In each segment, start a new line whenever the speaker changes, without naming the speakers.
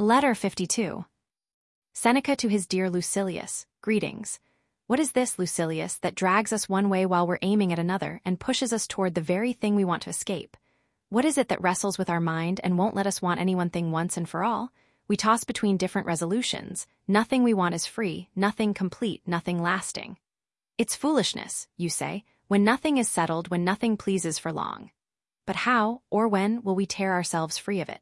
Letter 52. Seneca to his dear Lucilius, greetings. What is this, Lucilius, that drags us one way while we're aiming at another and pushes us toward the very thing we want to escape? What is it that wrestles with our mind and won't let us want any one thing once and for all? We toss between different resolutions. Nothing we want is free, nothing complete, nothing lasting. It's foolishness, you say, when nothing is settled, when nothing pleases for long. But how, or when, will we tear ourselves free of it?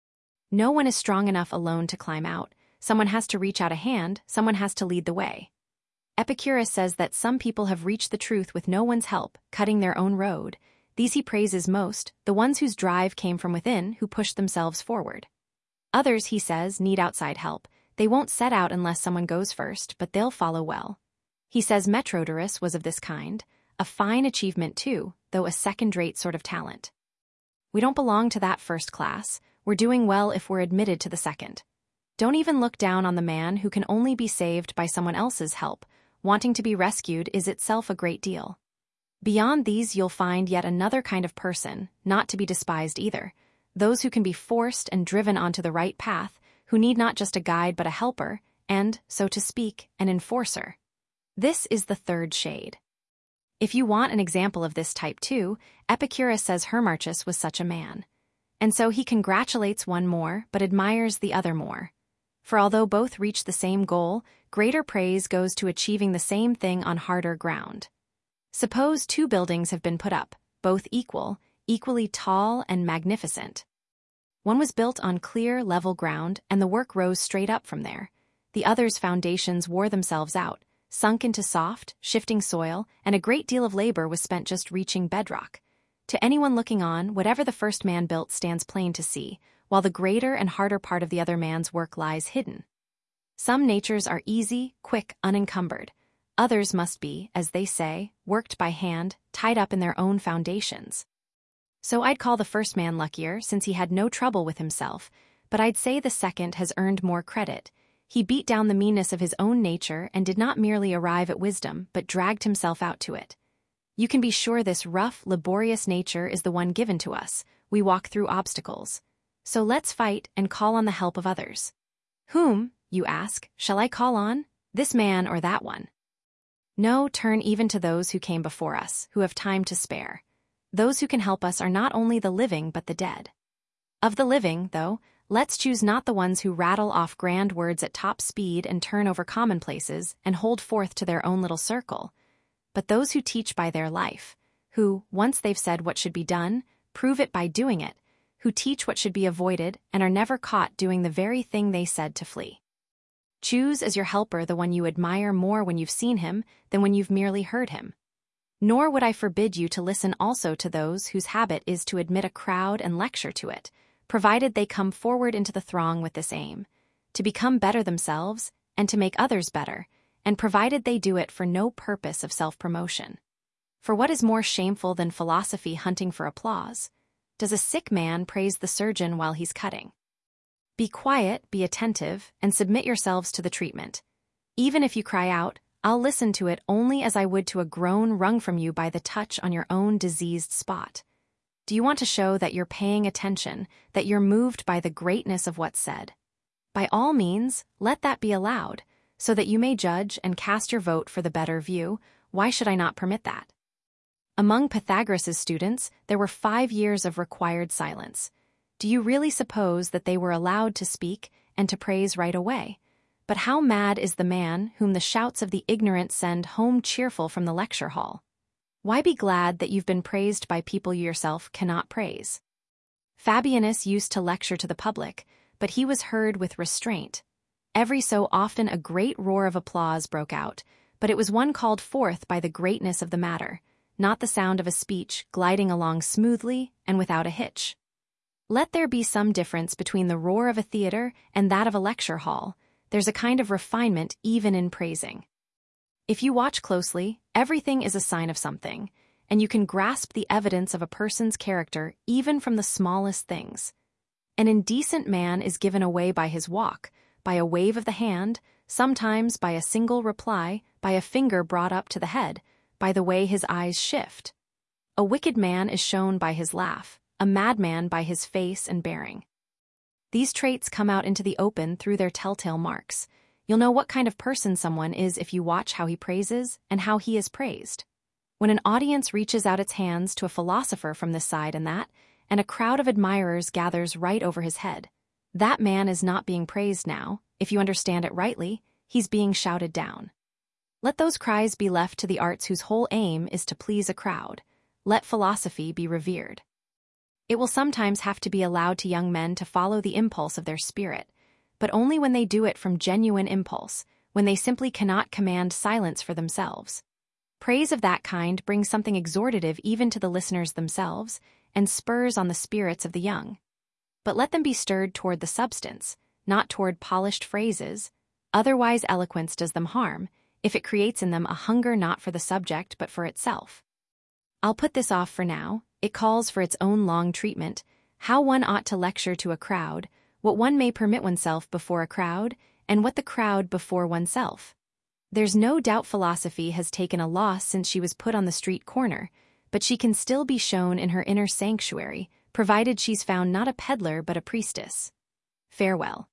No one is strong enough alone to climb out. Someone has to reach out a hand, someone has to lead the way. Epicurus says that some people have reached the truth with no one's help, cutting their own road. These he praises most, the ones whose drive came from within, who pushed themselves forward. Others, he says, need outside help. They won't set out unless someone goes first, but they'll follow well. He says Metrodorus was of this kind, a fine achievement too, though a second-rate sort of talent. We don't belong to that first class. We're doing well if we're admitted to the second. Don't even look down on the man who can only be saved by someone else's help. Wanting to be rescued is itself a great deal. Beyond these, you'll find yet another kind of person, not to be despised either. Those who can be forced and driven onto the right path, who need not just a guide but a helper, and, so to speak, an enforcer. This is the third shade. If you want an example of this type too, Epicurus says Hermarchus was such a man. And so he congratulates one more, but admires the other more. For although both reach the same goal, greater praise goes to achieving the same thing on harder ground. Suppose two buildings have been put up, both equal, equally tall and magnificent. One was built on clear, level ground, and the work rose straight up from there. The other's foundations wore themselves out, sunk into soft, shifting soil, and a great deal of labor was spent just reaching bedrock. To anyone looking on, whatever the first man built stands plain to see, while the greater and harder part of the other man's work lies hidden. Some natures are easy, quick, unencumbered. Others must be, as they say, worked by hand, tied up in their own foundations. So I'd call the first man luckier since he had no trouble with himself, but I'd say the second has earned more credit. He beat down the meanness of his own nature and did not merely arrive at wisdom, but dragged himself out to it. You can be sure this rough, laborious nature is the one given to us. We walk through obstacles. So let's fight and call on the help of others. Whom, you ask, shall I call on? This man or that one? No, turn even to those who came before us, who have time to spare. Those who can help us are not only the living but the dead. Of the living, though, let's choose not the ones who rattle off grand words at top speed and turn over commonplaces and hold forth to their own little circle, but those who teach by their life, who, once they've said what should be done, prove it by doing it, who teach what should be avoided and are never caught doing the very thing they said to flee. Choose as your helper the one you admire more when you've seen him than when you've merely heard him. Nor would I forbid you to listen also to those whose habit is to admit a crowd and lecture to it, provided they come forward into the throng with this aim, to become better themselves and to make others better, and provided they do it for no purpose of self-promotion. For what is more shameful than philosophy hunting for applause? Does a sick man praise the surgeon while he's cutting? Be quiet, be attentive, and submit yourselves to the treatment. Even if you cry out, I'll listen to it only as I would to a groan wrung from you by the touch on your own diseased spot. Do you want to show that you're paying attention, that you're moved by the greatness of what's said? By all means, let that be allowed, so that you may judge and cast your vote for the better view. Why should I not permit that? Among Pythagoras's students, there were 5 years of required silence. Do you really suppose that they were allowed to speak and to praise right away? But how mad is the man whom the shouts of the ignorant send home cheerful from the lecture hall? Why be glad that you've been praised by people you yourself cannot praise? Fabianus used to lecture to the public, but he was heard with restraint. Every so often a great roar of applause broke out, but it was one called forth by the greatness of the matter, not the sound of a speech gliding along smoothly and without a hitch. Let there be some difference between the roar of a theater and that of a lecture hall. There's a kind of refinement even in praising. If you watch closely, everything is a sign of something, and you can grasp the evidence of a person's character even from the smallest things. An indecent man is given away by his walk, by a wave of the hand, sometimes by a single reply, by a finger brought up to the head, by the way his eyes shift. A wicked man is shown by his laugh, a madman by his face and bearing. These traits come out into the open through their telltale marks. You'll know what kind of person someone is if you watch how he praises and how he is praised. When an audience reaches out its hands to a philosopher from this side and that, and a crowd of admirers gathers right over his head, that man is not being praised now. If you understand it rightly, he's being shouted down. Let those cries be left to the arts whose whole aim is to please a crowd. Let philosophy be revered. It will sometimes have to be allowed to young men to follow the impulse of their spirit, but only when they do it from genuine impulse, when they simply cannot command silence for themselves. Praise of that kind brings something exhortative even to the listeners themselves, and spurs on the spirits of the young. But let them be stirred toward the substance, not toward polished phrases. Otherwise eloquence does them harm, if it creates in them a hunger not for the subject but for itself. I'll put this off for now. It calls for its own long treatment, how one ought to lecture to a crowd, what one may permit oneself before a crowd, and what the crowd before oneself. There's no doubt philosophy has taken a loss since she was put on the street corner, but she can still be shown in her inner sanctuary, provided she's found not a peddler but a priestess. Farewell.